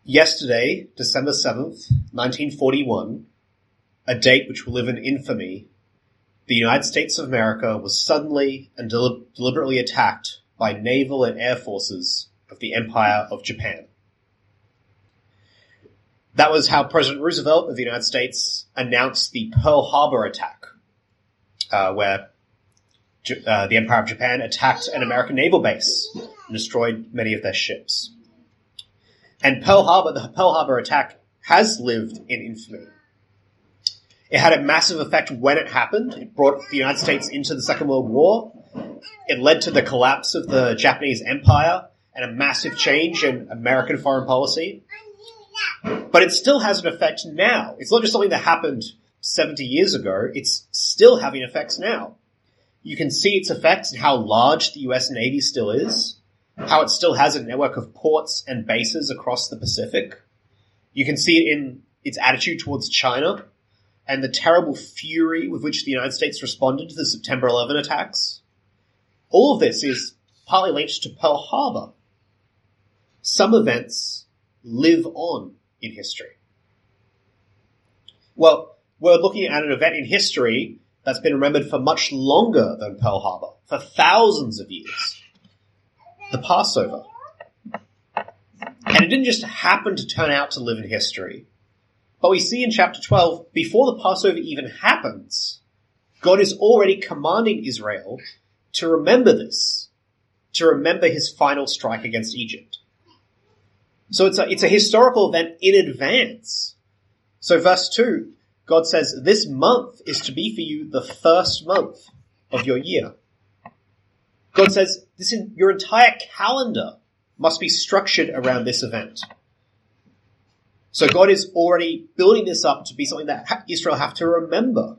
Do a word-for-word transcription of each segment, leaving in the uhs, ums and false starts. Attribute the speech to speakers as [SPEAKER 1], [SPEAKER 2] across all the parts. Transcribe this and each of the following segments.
[SPEAKER 1] Yesterday, December seventh, nineteen forty-one, a date which will live in infamy, the United States of America was suddenly and del- deliberately attacked by naval and air forces of the Empire of Japan. That was how President Roosevelt of the United States announced the Pearl Harbor attack, uh, where J- uh, the Empire of Japan attacked an American naval base and destroyed many of their ships. And Pearl Harbor, the Pearl Harbor attack has lived in infamy. It had a massive effect when it happened. It brought the United States into the Second World War. It led to the collapse of the Japanese Empire and a massive change in American foreign policy. But it still has an effect now. It's not just something that happened seventy years ago. It's still having effects now. You can see its effects in how large the U S Navy still is, how it still has a network of ports and bases across the Pacific. You can see it in its attitude towards China and the terrible fury with which the United States responded to the September eleventh attacks. All of this is partly linked to Pearl Harbor. Some events live on in history. Well, we're looking at an event in history that's been remembered for much longer than Pearl Harbor, for thousands of years. The Passover. And it didn't just happen to turn out to live in history. But we see in chapter twelve, before the Passover even happens, God is already commanding Israel to remember this, to remember his final strike against Egypt. So it's a, it's a historical event in advance. So verse two, God says, this month is to be for you the first month of your year. God says, this in, your entire calendar must be structured around this event. So God is already building this up to be something that Israel have to remember.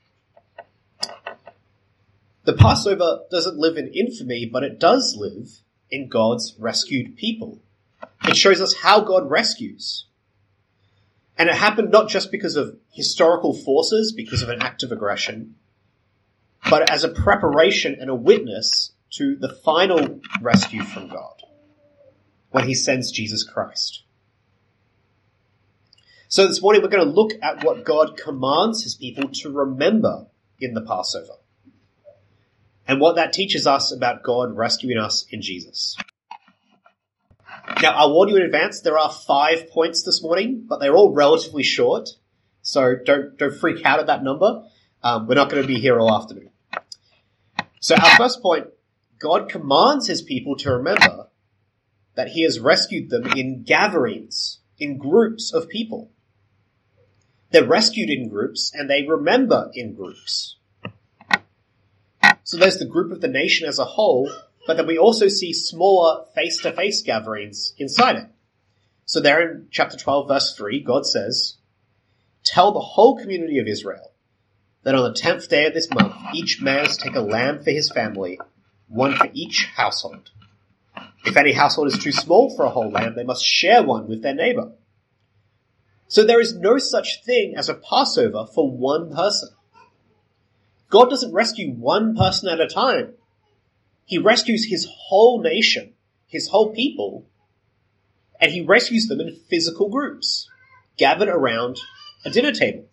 [SPEAKER 1] The Passover doesn't live in infamy, but it does live in God's rescued people. It shows us how God rescues. And it happened not just because of historical forces, because of an act of aggression, but as a preparation and a witness to the final rescue from God, when he sends Jesus Christ. So this morning we're going to look at what God commands his people to remember in the Passover, and what that teaches us about God rescuing us in Jesus. Now, I'll warn you in advance, there are five points this morning, but they're all relatively short, so don't don't freak out at that number. Um, we're not going to be here all afternoon. So our first point, God commands his people to remember that he has rescued them in gatherings, in groups of people. They're rescued in groups, and they remember in groups. So there's the group of the nation as a whole, but then we also see smaller face-to-face gatherings inside it. So there in chapter twelve, verse three, God says, tell the whole community of Israel that on the tenth day of this month, each man is to take a lamb for his family, one for each household. If any household is too small for a whole lamb, they must share one with their neighbor. So there is no such thing as a Passover for one person. God doesn't rescue one person at a time. He rescues his whole nation, his whole people, and he rescues them in physical groups, gathered around a dinner table.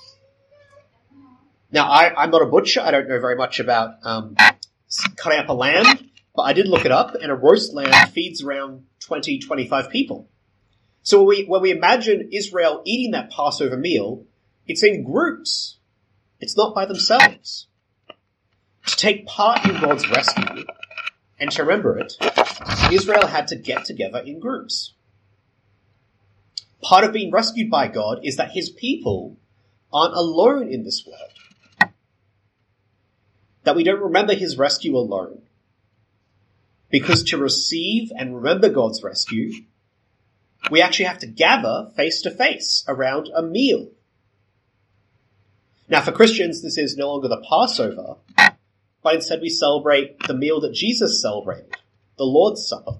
[SPEAKER 1] Now, I, I'm not a butcher. I don't know very much about um, cutting up a lamb, but I did look it up, and a roast lamb feeds around twenty, twenty-five people. So when we, when we imagine Israel eating that Passover meal, it's in groups. It's not by themselves. To take part in God's rescue, and to remember it, Israel had to get together in groups. Part of being rescued by God is that his people aren't alone in this world. That we don't remember his rescue alone. Because to receive and remember God's rescue, we actually have to gather face to face around a meal. Now for Christians, this is no longer the Passover, but instead we celebrate the meal that Jesus celebrated, the Lord's Supper.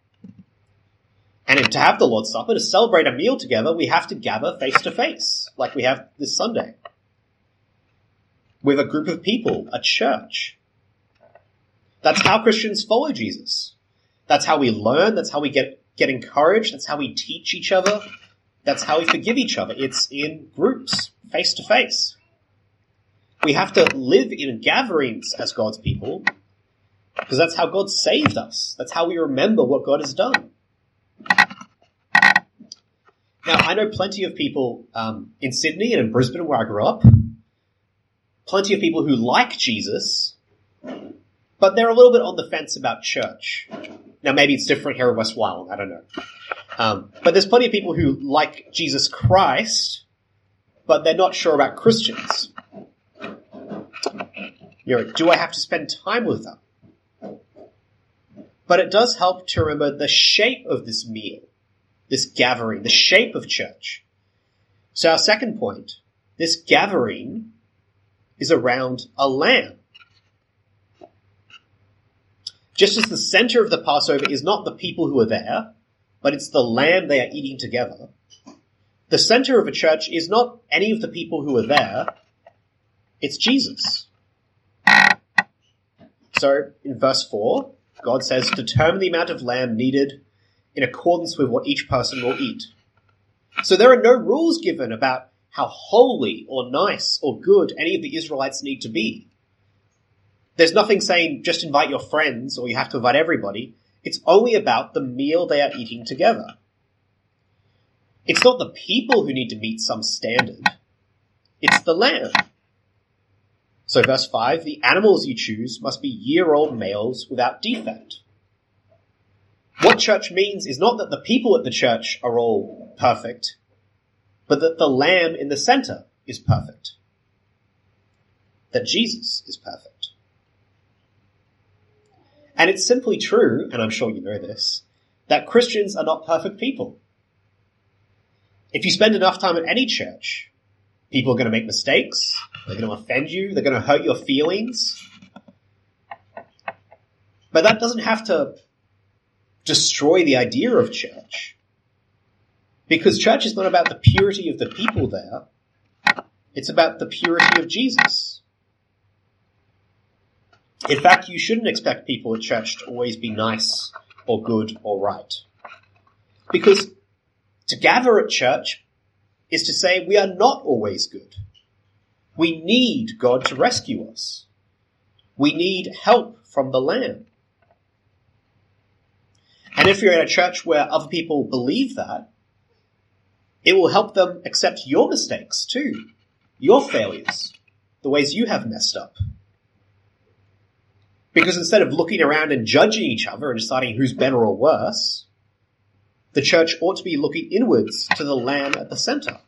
[SPEAKER 1] And to have the Lord's Supper, to celebrate a meal together, we have to gather face to face, like we have this Sunday, with a group of people, a church. That's how Christians follow Jesus. That's how we learn, that's how we get get encouraged. That's how we teach each other. That's how we forgive each other. It's in groups, face to face. We have to live in gatherings as God's people because that's how God saved us. That's how we remember what God has done. Now, I know plenty of people um, in Sydney and in Brisbane where I grew up, plenty of people who like Jesus, but they're a little bit on the fence about church. Now, maybe it's different here in West Wyong, I don't know. Um, but there's plenty of people who like Jesus Christ, but they're not sure about Christians. You know, do I have to spend time with them? But it does help to remember the shape of this meal, this gathering, the shape of church. So our second point, this gathering is around a lamb. Just as the center of the Passover is not the people who are there, but it's the lamb they are eating together, the center of a church is not any of the people who are there, it's Jesus. So in verse four, God says, determine the amount of lamb needed in accordance with what each person will eat. So there are no rules given about how holy or nice or good any of the Israelites need to be. There's nothing saying just invite your friends or you have to invite everybody. It's only about the meal they are eating together. It's not the people who need to meet some standard. It's the lamb. So verse five, the animals you choose must be year-old males without defect. What church means is not that the people at the church are all perfect, but that the lamb in the center is perfect. That Jesus is perfect. And it's simply true, and I'm sure you know this, that Christians are not perfect people. If you spend enough time at any church, people are going to make mistakes, they're going to offend you, they're going to hurt your feelings. But that doesn't have to destroy the idea of church. Because church is not about the purity of the people there, it's about the purity of Jesus. In fact, you shouldn't expect people at church to always be nice or good or right. Because to gather at church is to say we are not always good. We need God to rescue us. We need help from the Lamb. And if you're in a church where other people believe that, it will help them accept your mistakes too, your failures, the ways you have messed up. Because instead of looking around and judging each other and deciding who's better or worse, the church ought to be looking inwards to the Lamb at the center.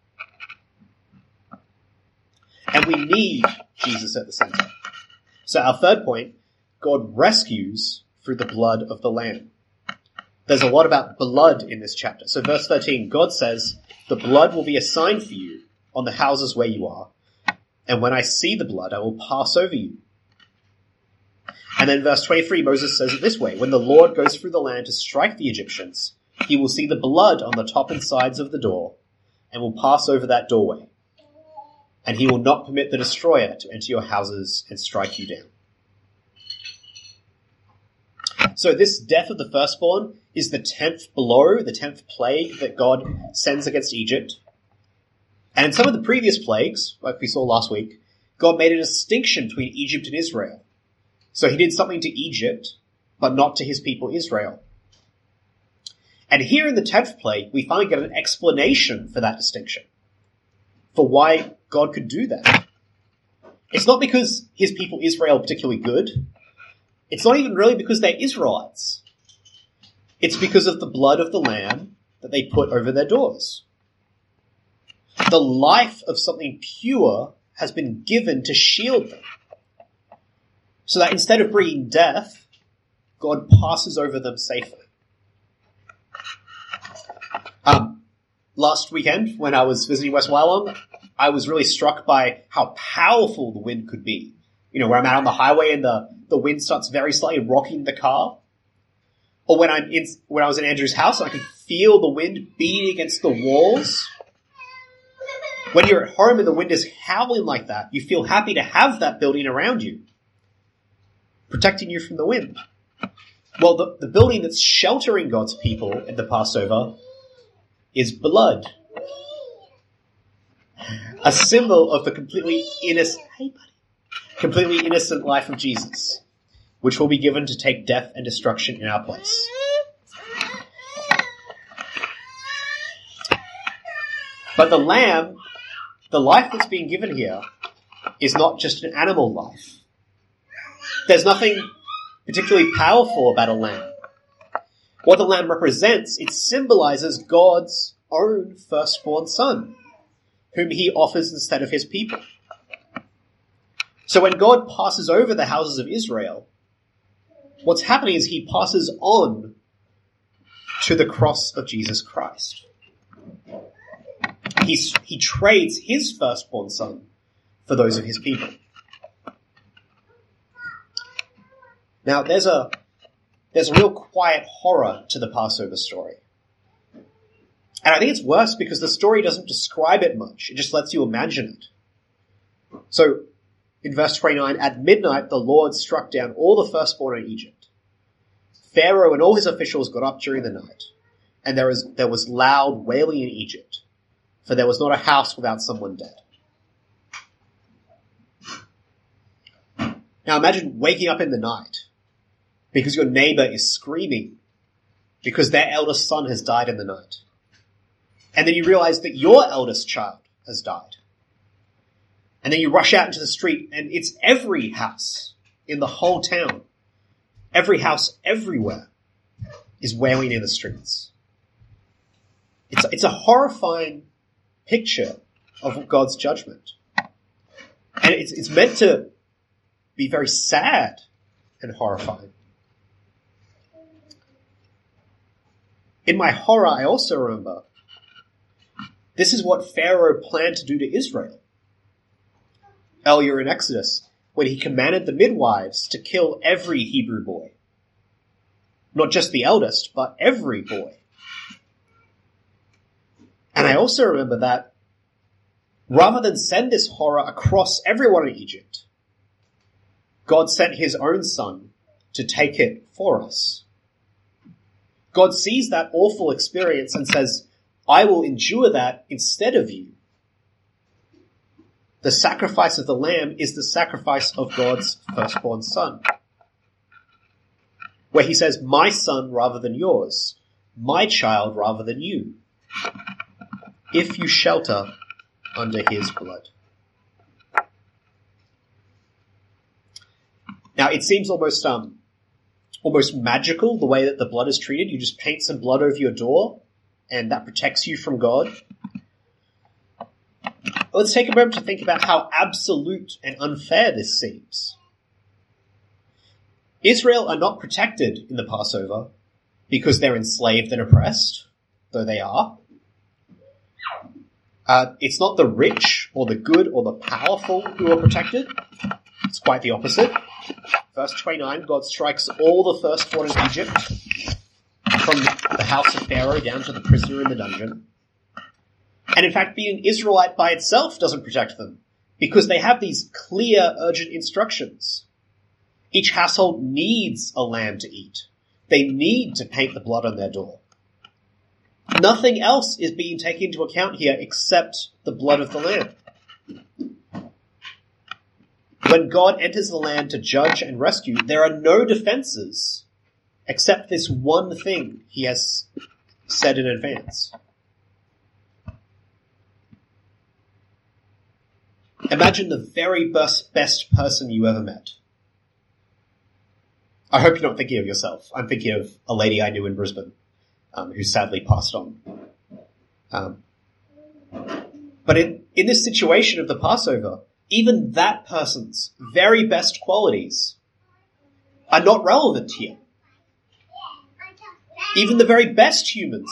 [SPEAKER 1] And we need Jesus at the center. So our third point, God rescues through the blood of the Lamb. There's a lot about blood in this chapter. So verse thirteen, God says, the blood will be a sign for you on the houses where you are. And when I see the blood, I will pass over you. And then verse twenty-three, Moses says it this way, when the Lord goes through the land to strike the Egyptians, he will see the blood on the top and sides of the door and will pass over that doorway. And he will not permit the destroyer to enter your houses and strike you down. So this death of the firstborn is the tenth blow, the tenth plague that God sends against Egypt. And in some of the previous plagues, like we saw last week, God made a distinction between Egypt and Israel. So he did something to Egypt, but not to his people Israel. And here in the tenth plague, we finally get an explanation for that distinction, for why God could do that. It's not because his people Israel are particularly good. It's not even really because they're Israelites. It's because of the blood of the Lamb that they put over their doors. The life of something pure has been given to shield them. So that instead of bringing death, God passes over them safely. Um, last weekend, when I was visiting West Wyong, I was really struck by how powerful the wind could be. You know, where I'm out on the highway and the, the wind starts very slightly rocking the car. Or when I'm in, when I was in Andrew's house, I could feel the wind beating against the walls. When you're at home and the wind is howling like that, you feel happy to have that building around you, protecting you from the wind. Well, the, the building that's sheltering God's people at the Passover is blood. A symbol of the completely innocent, hey buddy, completely innocent life of Jesus, which will be given to take death and destruction in our place. But the lamb, the life that's being given here, is not just an animal life. There's nothing particularly powerful about a lamb. What the lamb represents, it symbolizes God's own firstborn son, whom he offers instead of his people. So when God passes over the houses of Israel, what's happening is he passes on to the cross of Jesus Christ. He's, he trades his firstborn son for those of his people. Now, there's a, there's a real quiet horror to the Passover story. And I think it's worse because the story doesn't describe it much. It just lets you imagine it. So, in verse twenty-nine, at midnight the Lord struck down all the firstborn in Egypt. Pharaoh and all his officials got up during the night, and there was, there was loud wailing in Egypt, for there was not a house without someone dead. Now imagine waking up in the night because your neighbor is screaming because their eldest son has died in the night. And then you realize that your eldest child has died. And then you rush out into the street and it's every house in the whole town, every house everywhere is wailing in the streets. It's, it's a horrifying picture of God's judgment. And it's, it's meant to be very sad and horrifying. In my horror, I also remember this is what Pharaoh planned to do to Israel earlier in Exodus, when he commanded the midwives to kill every Hebrew boy. Not just the eldest, but every boy. And I also remember that rather than send this horror across everyone in Egypt, God sent his own son to take it for us. God sees that awful experience and says, I will endure that instead of you. The sacrifice of the lamb is the sacrifice of God's firstborn son. Where he says, my son rather than yours, my child rather than you, if you shelter under his blood. Now, it seems almost um, almost magical the way that the blood is treated. You just paint some blood over your door, and that protects you from God. Let's take a moment to think about how absolute and unfair this seems. Israel are not protected in the Passover because they're enslaved and oppressed, though they are. Uh, it's not the rich or the good or the powerful who are protected. It's quite the opposite. Verse twenty-nine, God strikes all the firstborn in Egypt, from the house of Pharaoh down to the prisoner in the dungeon. And in fact, being Israelite by itself doesn't protect them, because they have these clear, urgent instructions. Each household needs a lamb to eat. They need to paint the blood on their door. Nothing else is being taken into account here except the blood of the lamb. When God enters the land to judge and rescue, there are no defenses except this one thing he has said in advance. Imagine the very best, best person you ever met. I hope you're not thinking of yourself. I'm thinking of a lady I knew in Brisbane, um, who sadly passed on. Um, but in, in this situation of the Passover, even that person's very best qualities are not relevant here. Even the very best humans,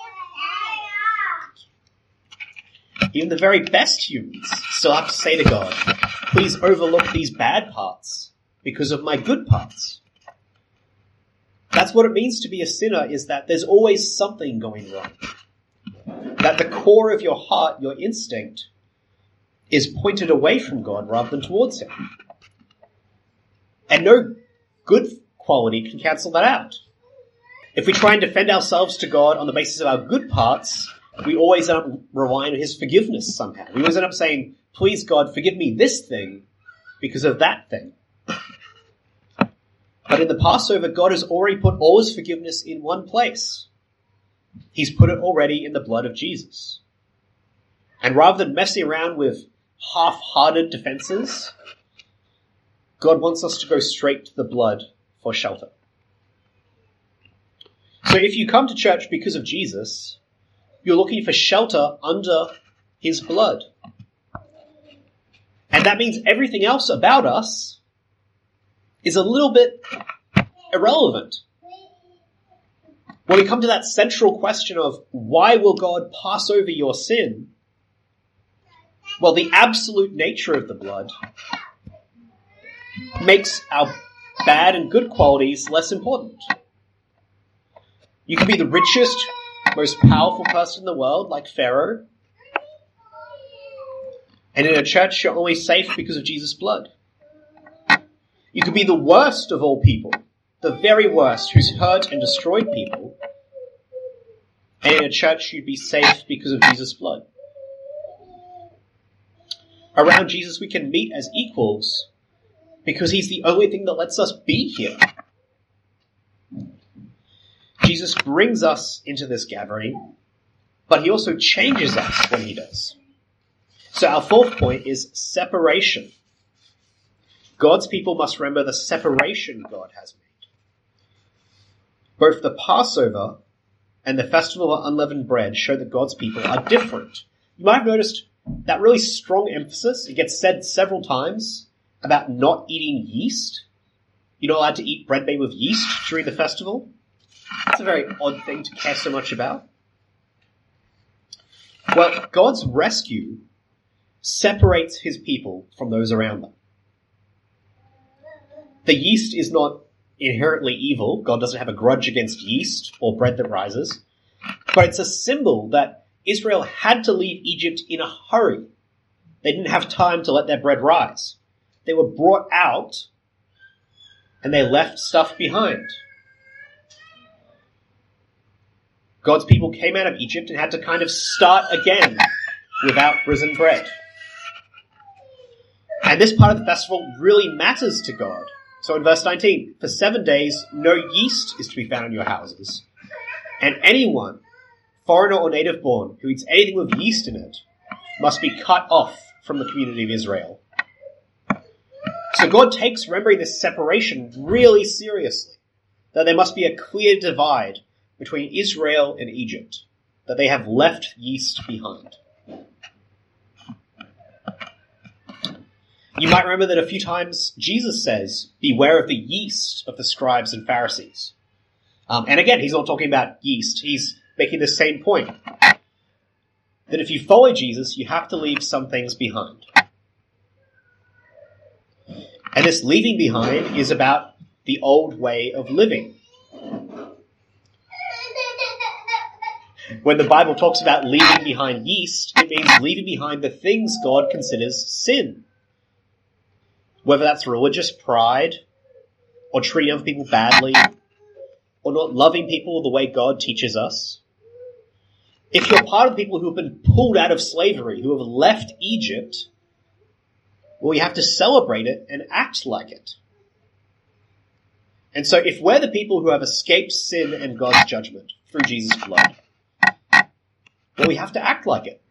[SPEAKER 1] even the very best humans still have to say to God, please overlook these bad parts because of my good parts. That's what it means to be a sinner, is that there's always something going wrong. That the core of your heart, your instinct, is pointed away from God rather than towards him. And no good quality can cancel that out. If we try and defend ourselves to God on the basis of our good parts, we always end up relying on his forgiveness somehow. We always end up saying, please God, forgive me this thing because of that thing. But in the Passover, God has already put all his forgiveness in one place. He's put it already in the blood of Jesus. And rather than messing around with half-hearted defenses, God wants us to go straight to the blood for shelter. So if you come to church because of Jesus, you're looking for shelter under his blood. And that means everything else about us is a little bit irrelevant. When we come to that central question of why will God pass over your sin, well, the absolute nature of the blood makes our bad and good qualities less important. You can be the richest, most powerful person in the world, like Pharaoh, and in a church you're only safe because of Jesus' blood. You could be the worst of all people, the very worst, who's hurt and destroyed people, and in a church you'd be safe because of Jesus' blood. Around Jesus we can meet as equals because he's the only thing that lets us be here. Jesus brings us into this gathering, but he also changes us when he does. So our fourth point is separation. God's people must remember the separation God has made. Both the Passover and the Festival of Unleavened Bread show that God's people are different. You might have noticed that really strong emphasis. It gets said several times about not eating yeast. You're not allowed to eat bread made with yeast during the festival. That's a very odd thing to care so much about. Well, God's rescue separates his people from those around them. The yeast is not inherently evil. God doesn't have a grudge against yeast or bread that rises. But it's a symbol that Israel had to leave Egypt in a hurry. They didn't have time to let their bread rise. They were brought out and they left stuff behind. God's people came out of Egypt and had to kind of start again without risen bread. And this part of the festival really matters to God. So in verse nineteen, for seven days, no yeast is to be found in your houses. And anyone, foreigner or native born, who eats anything with yeast in it, must be cut off from the community of Israel. So God takes remembering this separation really seriously. That there must be a clear divide between Israel and Egypt. That they have left yeast behind. You might remember that a few times Jesus says, beware of the yeast of the scribes and Pharisees. Um, and again, he's not talking about yeast. He's making the same point. That if you follow Jesus, you have to leave some things behind. And this leaving behind is about the old way of living. When the Bible talks about leaving behind yeast, it means leaving behind the things God considers sin. Whether that's religious pride, or treating other people badly, or not loving people the way God teaches us. If you're part of the people who have been pulled out of slavery, who have left Egypt, well, you have to celebrate it and act like it. And so if we're the people who have escaped sin and God's judgment through Jesus' blood, well, we have to act like it.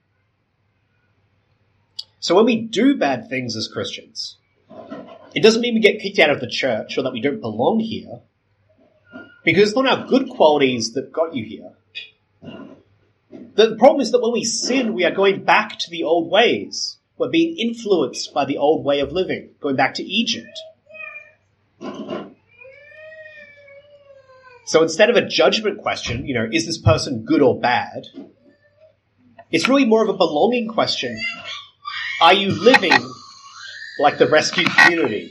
[SPEAKER 1] So when we do bad things as Christians, it doesn't mean we get kicked out of the church or that we don't belong here, because it's not our good qualities that got you here. The problem is that when we sin, we are going back to the old ways. We're being influenced by the old way of living, going back to Egypt. So instead of a judgment question, you know, is this person good or bad? It's really more of a belonging question. Are you living like the rescued community?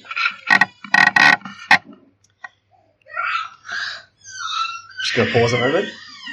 [SPEAKER 1] Just going to pause a moment.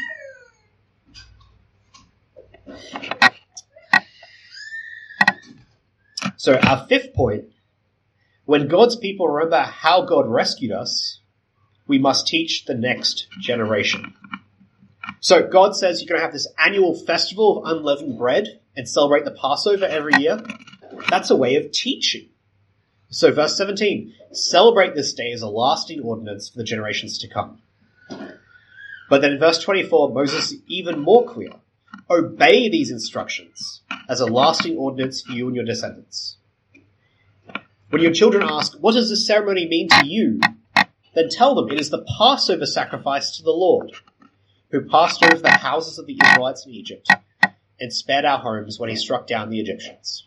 [SPEAKER 1] So our fifth point, when God's people remember how God rescued us, we must teach the next generation. So God says you're going to have this annual festival of unleavened bread and celebrate the Passover every year. That's a way of teaching. So verse seventeen, celebrate this day as a lasting ordinance for the generations to come. But then in verse twenty-four, Moses is even more clear. Obey these instructions as a lasting ordinance for you and your descendants. When your children ask, what does this ceremony mean to you? Then tell them it is the Passover sacrifice to the Lord, who passed over the houses of the Israelites in Egypt and spared our homes when he struck down the Egyptians.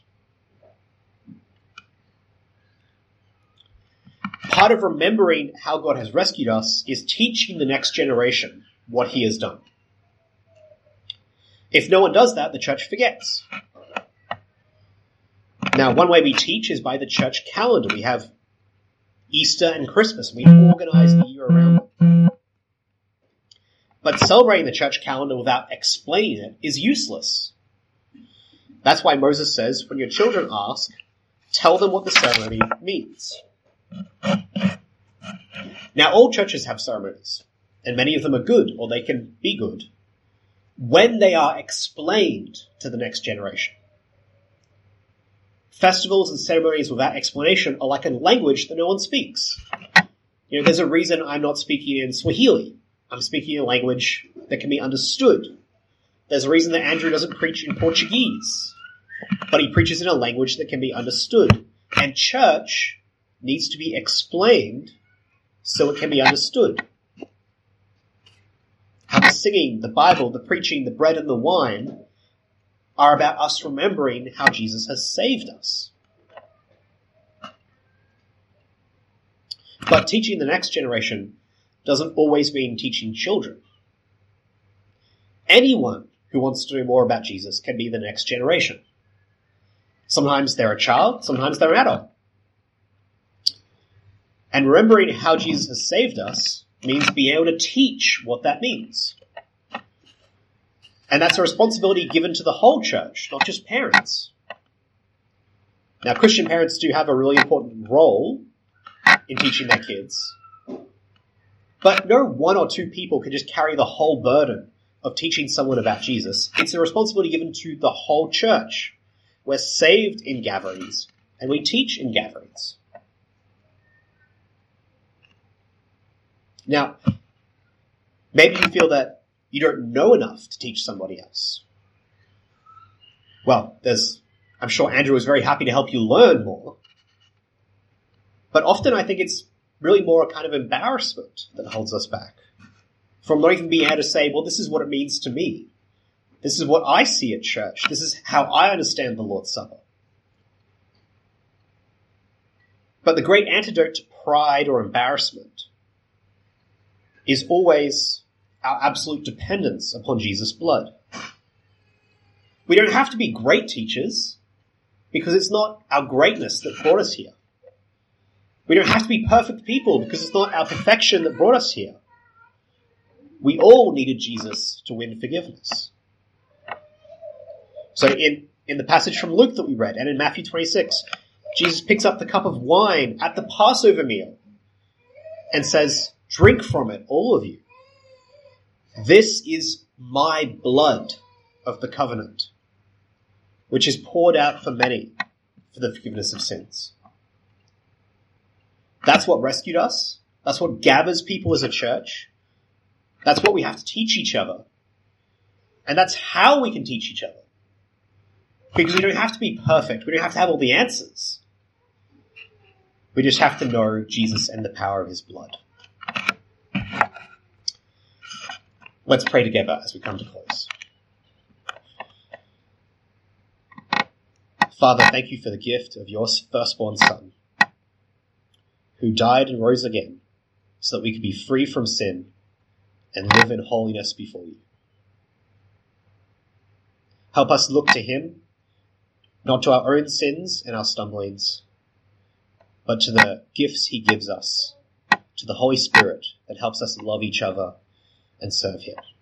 [SPEAKER 1] Part of remembering how God has rescued us is teaching the next generation what he has done. If no one does that, the church forgets. Now, one way we teach is by the church calendar. We have Easter and Christmas. We organize the year around them. But celebrating the church calendar without explaining it is useless. That's why Moses says, when your children ask, tell them what the ceremony means. Now, all churches have ceremonies, and many of them are good, or they can be good, when they are explained to the next generation. Festivals and ceremonies without explanation are like a language that no one speaks. You know, there's a reason I'm not speaking in Swahili. I'm speaking a language that can be understood. There's a reason that Andrew doesn't preach in Portuguese, but he preaches in a language that can be understood. And church needs to be explained so it can be understood. How the singing, the Bible, the preaching, the bread and the wine are about us remembering how Jesus has saved us. But teaching the next generation doesn't always mean teaching children. Anyone who wants to know more about Jesus can be the next generation. Sometimes they're a child, sometimes they're an adult. And remembering how Jesus has saved us means being able to teach what that means. And that's a responsibility given to the whole church, not just parents. Now, Christian parents do have a really important role in teaching their kids. But no one or two people can just carry the whole burden of teaching someone about Jesus. It's a responsibility given to the whole church. We're saved in gatherings, and we teach in gatherings. Now, maybe you feel that you don't know enough to teach somebody else. Well, there's, I'm sure Andrew is very happy to help you learn more. But often I think it's really more a kind of embarrassment that holds us back from not even being able to say, well, this is what it means to me. This is what I see at church. This is how I understand the Lord's Supper. But the great antidote to pride or embarrassment is always our absolute dependence upon Jesus' blood. We don't have to be great teachers because it's not our greatness that brought us here. We don't have to be perfect people because it's not our perfection that brought us here. We all needed Jesus to win forgiveness. So in, in the passage from Luke that we read and in Matthew twenty-six, Jesus picks up the cup of wine at the Passover meal and says, drink from it, all of you. This is my blood of the covenant, which is poured out for many for the forgiveness of sins. That's what rescued us. That's what gathers people as a church. That's what we have to teach each other. And that's how we can teach each other. Because we don't have to be perfect. We don't have to have all the answers. We just have to know Jesus and the power of his blood. Let's pray together as we come to close. Father, thank you for the gift of your firstborn Son, who died and rose again so that we could be free from sin and live in holiness before you. Help us look to him, not to our own sins and our stumblings, but to the gifts he gives us, to the Holy Spirit that helps us love each other and serve him.